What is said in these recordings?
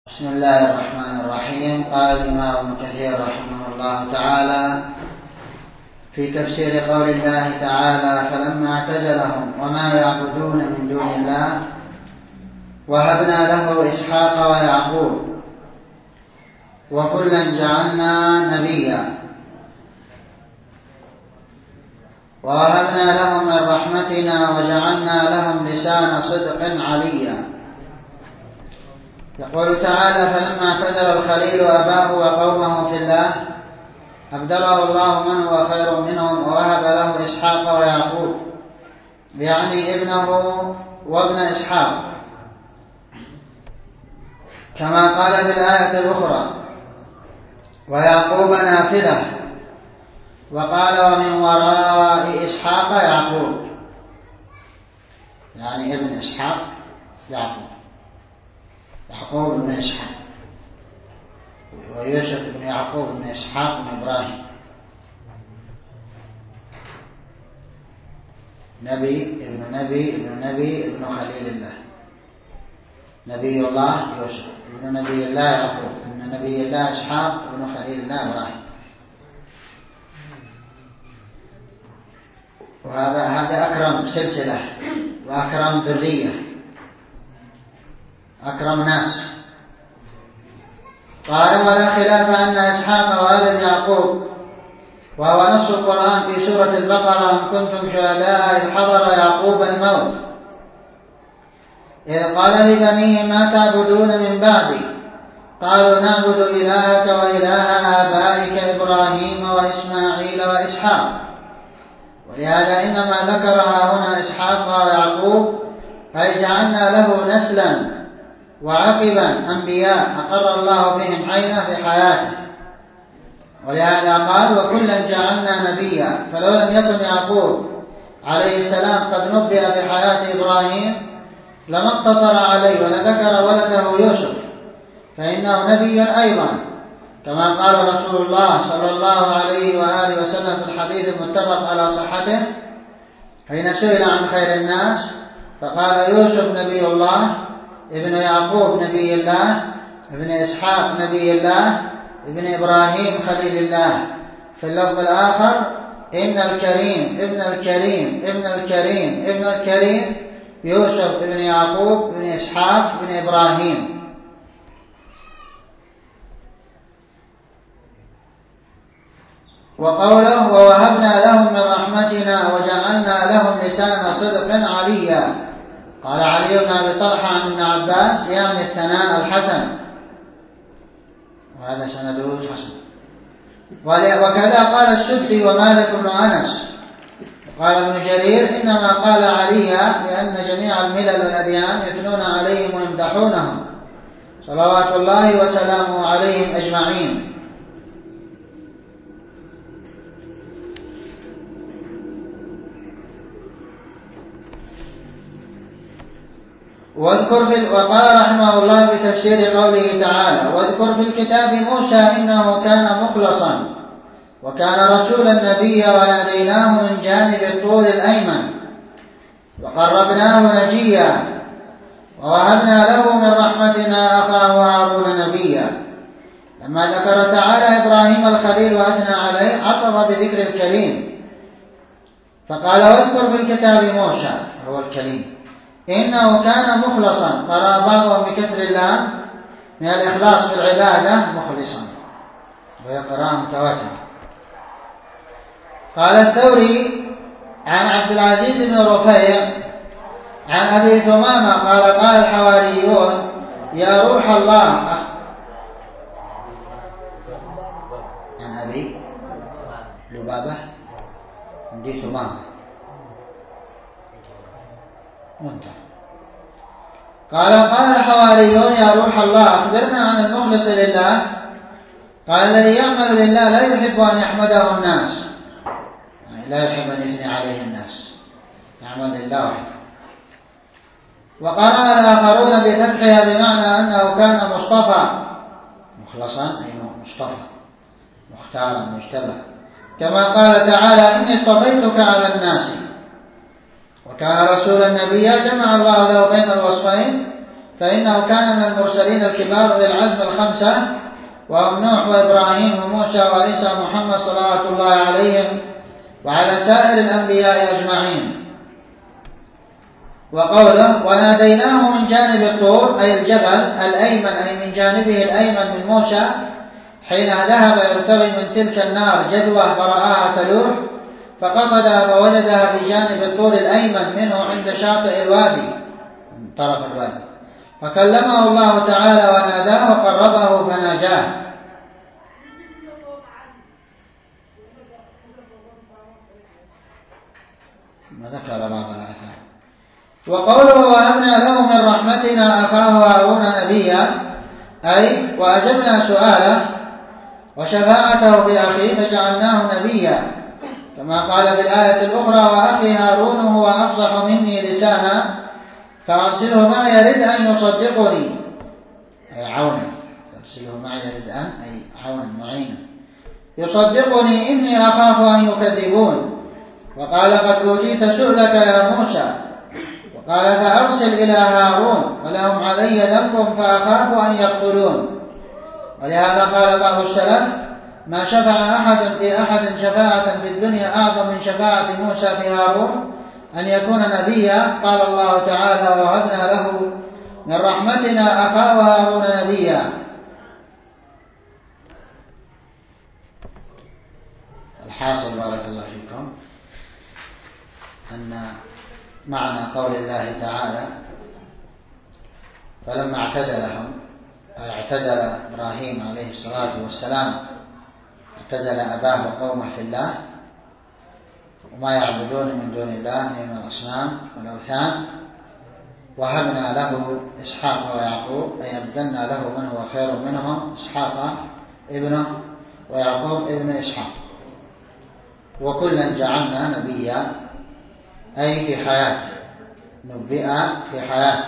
بسم الله الرحمن الرحيم. قال الإمام ابن كثير رحمه الله تعالى في تفسير قول الله تعالى: فلما اعتزلهم وما يعبدون من دون الله وهبنا له إسحاق ويعقوب وكلا جعلنا نبيا ووهبنا لهم من رحمتنا وجعلنا لهم لسان صدق عليا. يقول تعالى: فلما اعتزل الخليل أباه وقومه في الله أبدله الله من هو خير منهم ووهب له إسحاق ويعقوب، يعني ابنه وابن إسحاق، كما قال في الآية الأخرى: ويعقوب نافلة، وقال: ومن وراء إسحاق يعقوب، يعني ابن إسحاق يعقوب بن إسحاق، ويوسف بن يعقوب بن إسحاق بن إبراهيم، نبي ابن خليل الله، نبي الله يوسف ابن نبي الله يعقوب ابن نبي الله إسحاق ابن خليل الله إبراهيم. وهذا أكرم سلسلة وأكرم ذرية، أكرم ناس. قال: ولا خلاف أن إسحاق والد يعقوب، وهو نص القرآن في سورة البقرة: إن كنتم شهداء إذ حضر يعقوب الموت إذ قال لبنيه ما تعبدون من بعدي قالوا نعبد إلهك وإله آبائك إبراهيم وإسماعيل وإسحاق. ولهذا إنما ذكرها هنا إسحاق ويعقوب، أي جعلنا له نسلا وعقبا أنبياء أقر الله بهم عينه في حياته. ولهذا قال: وكلا جعلنا نبيا. فلو لم يكن يعقوب عليه السلام قد نبئ بحياة إبراهيم لما اقتصر عليه ولذكر ولده يوسف، فإنه نبي أيضا، كما قال رسول الله صلى الله عليه وآله وسلم في الحديث المتفق على صحته حين سئل عن خير الناس فقال: يوسف نبي الله، ابن يعقوب نبي الله، ابن إسحاق نبي الله، ابن إبراهيم خليل الله. في اللفظ الآخر: إن الكريم ابن الكريم ابن الكريم ابن الكريم يوسف ابن يعقوب ابن إسحاق ابن إبراهيم. وقوله: ووهبنا لهم من رحمتنا وجعلنا لهم لسان صدق عليا. قال علي بن أبي طلحة عن ابن عباس: يعني الثناء الحسن، وهذا سنده حسن. وكذا قال السدي ومالك بن أنس. قال ابن جرير: إنما قال عليا لأن جميع الملل والأديان يثنون عليهم ويمدحونهم صلوات الله وسلامه عليهم أجمعين. وقال رحمه الله في تفسير قوله تعالى: واذكر في الكتاب موسى إنه كان مخلصا وكان رسولا نبيا وناديناه من جانب الطور الأيمن وقربناه نجيا ووهبنا له من رحمتنا أخاه هارون نبيا. لما ذكر تعالى إبراهيم الخليل وأثنى عليه عقب بذكر الكريم فقال: واذكر في الكتاب موسى، هو الكريم، إنه كان مخلصا، قرأ بعضهم بكسر اللام من الإخلاص في العبادة مخلصا، ويقرأ متواترا. قال الثوري عن عبد العزيز بن رفيع عن أبي ثمامة قال الحواريون: يا روح الله. عن أبي لبابة عندي ثمامة منتهى. قال الحواريون: يا روح الله أخبرنا عن المخلص لله. قال: الذي يعمل لله لا يحب أن يحمده الناس، يعني لا يحب أن يثني عليه الناس، يعمل لله وحده. وقرأ الآخرون بفتحها بمعنى أنه كان مصطفى، مخلصا أي مصطفى مختارا مجتبى، كما قال تعالى: إني اصطفيتك على الناس. وكان رسولا نبيا جمع الله له بين الوصفين فإنه كان من المرسلين الكبار للعزم الخمسة، وهم نوح وإبراهيم وموسى وعيسى ومحمد صلوات الله عليهم وعلى سائر الأنبياء أجمعين. وقوله وناديناه من جانب الطور أي الجبل الأيمن أي من جانبه الأيمن من موسى حين ذهب يرتوي من تلك النار جدوى فرآها تلوح، فقصدها فوجدها في جانب الطور الأيمن منه عند شاطئ الوادي طرف الوادي، فكلمه الله تعالى وناداه وقربه فناجاه. ما ذكر بعض الآثار. وقوله وهبنا له من رحمتنا أخاه هارون نبيا أي وأجبنا سؤاله وشفاعته في أخيه فجعلناه نبيا، كما قال في الآية الأخرى وأخي هارون هو أفصح مني لسانا فأرسله معي يرد أن يصدقني أي عونا، أرسله معي يرد أن أي عونا معينا يصدقني إني أخاف أن يكذبون. وقال قد أوتيت سؤلك يا موسى، وقال فأرسل إلى هارون ولهم علي ذنب فأخاف أن يقتلون. ولهذا قال بعض السلف ما شفع أحد في أحد شفاعة في الدنيا أعظم من شفاعة موسى في هارون أن يكون نبيا. قال الله تعالى وهبنا له من رحمتنا أخاه هارون نبيا. الحاصل بارك الله فيكم أن معنى قول الله تعالى فلما اعتزلهم اعتزل إبراهيم عليه الصلاة والسلام اعتزل أباه وقومه في الله وما يعبدون من دون الله من الأصنام والأوثان، وهبنا له إسحاق ويعقوب أي أبدلنا له من هو خير منهم إسحاق ابنه ويعقوب ابن إسحاق، وكلا جعلنا نبيا أي في حياته نبئ في حياته.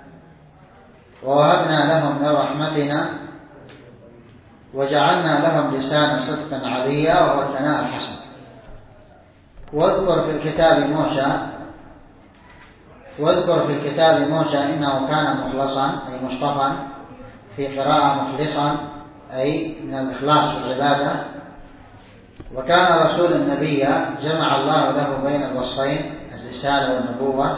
ووهبنا لهم من رحمتنا وجعلنا لهم لسان صدق عليا وهو الثناء الحسن. واذكر في الكتاب موسى إنه كان مخلصا أي مصطفى، في قراءة مخلصا أي من الإخلاص في العبادة، وكان رسول النبي جمع الله له بين الوصفين الرسالة والنبوة.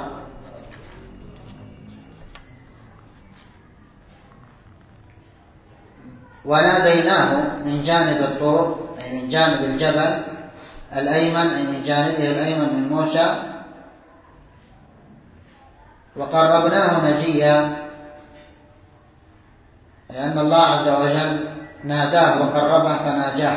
وناديناه من جانب الطور أي من جانب الجبل الأيمن أي من جانبه الأيمن من موسى، وقربناه نجيا لأن الله عز وجل ناداه وقربه فناجاه.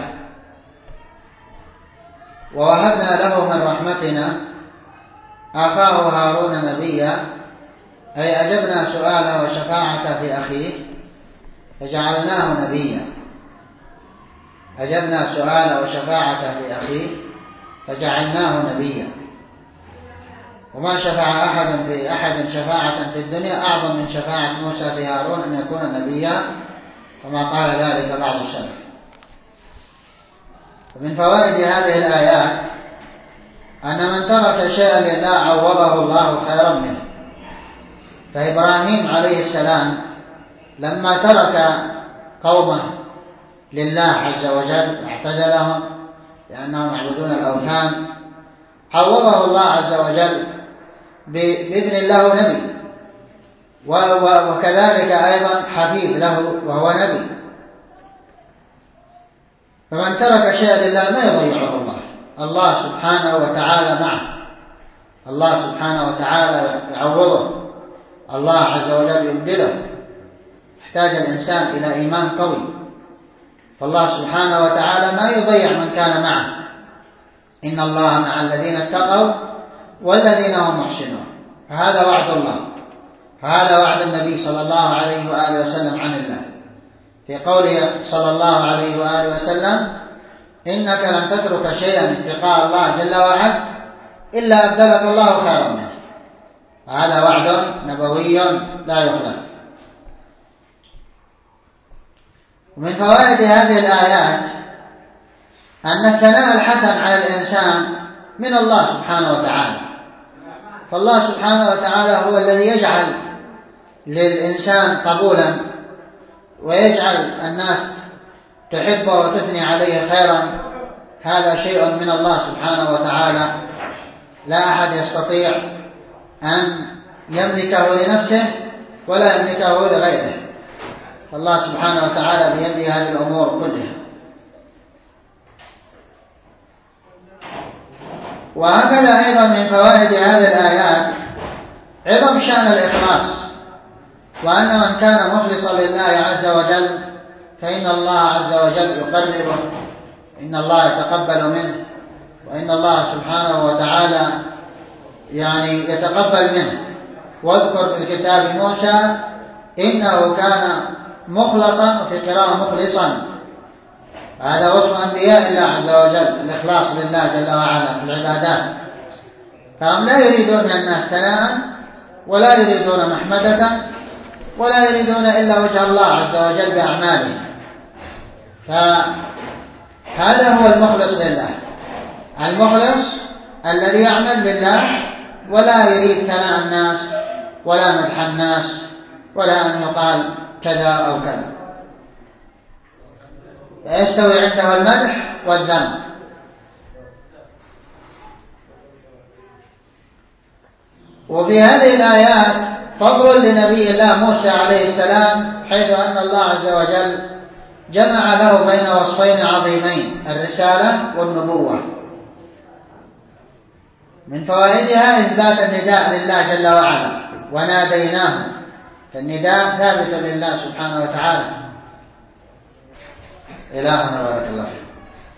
ووهبنا له من رحمتنا أخاه هارون نبيا أي أجبنا سؤاله وشفاعته في أخيه فجعلناه نبيا. أجبنا سؤاله وشفاعته في أخيه فجعلناه نبيا. وما شفع أحد في أحد شفاعة في الدنيا أعظم من شفاعة موسى في هارون أن يكون نبيا، كما قال ذلك بعض السلف. ومن فوائد هذه الآيات أن من ترك شيئا لله عوضه الله خيرا منه. فإبراهيم عليه السلام لما ترك قومه لله عز وجل واعتزلهم لأنهم يعبدون الأوثان عوضه الله عز وجل بابن له نبي، وكذلك أيضا حبيب له وهو نبي. فمن ترك شيئا لله ما يضيعه الله سبحانه وتعالى معه، الله سبحانه وتعالى يعوضه، الله عز وجل يبدله. يحتاج الإنسان إلى إيمان قوي، فالله سبحانه وتعالى ما يضيع من كان معه. إن الله مع الذين اتقوا والذين هم محسنون. فهذا وعد الله، هذا وعد النبي صلى الله عليه وآله وسلم عن الله في قوله صلى الله عليه وآله وسلم إنك لن تترك شيئا اتقاء الله جل وعلا إلا أبدلك الله خيرا منه. هذا وعد نبوي لا يخلف. ومن فوائد هذه الآيات أن الثناء الحسن على الإنسان من الله سبحانه وتعالى، فالله سبحانه وتعالى هو الذي يجعل للإنسان قبولا ويجعل الناس تحبه وتثني عليه خيرا، هذا شيء من الله سبحانه وتعالى، لا أحد يستطيع أن يملكه لنفسه ولا يملكه لغيره، فالله سبحانه وتعالى بيده هذه الأمور كلها. وهكذا أيضا من فوائد هذه الآيات عظم شأن الإخلاص، وأن من كان مخلصا لله عز وجل فإن الله عز وجل يقربه، إن الله يتقبل منه، وإن الله سبحانه وتعالى يتقبل منه. واذكر في الكتاب موسى إنه كان مخلصا، وفي قراءة مخلصا، هذا وصف أنبياء الله عز وجل، الإخلاص لله جل وعلا في العبادات، فهم لا يريدون من الناس ثناء ولا يريدون محمدة ولا يريدون إلا وجه الله عز وجل بأعمالهم، فهذا هو المخلص لله، المخلص الذي يعمل لله ولا يريد ثناء الناس ولا مدح الناس ولا أن يقال كذا أو كذا، فيستوي عنده المدح والذم. وفي هذه الآيات فضل لنبي الله موسى عليه السلام، حيث أن الله عز وجل جمع له بين وصفين عظيمين، الرسالة والنبوة. من فوائدها إثبات النداء لله جل وعلا، وناديناه، فالنداء ثابت لله سبحانه وتعالى. إلهنا بارك الله فيك.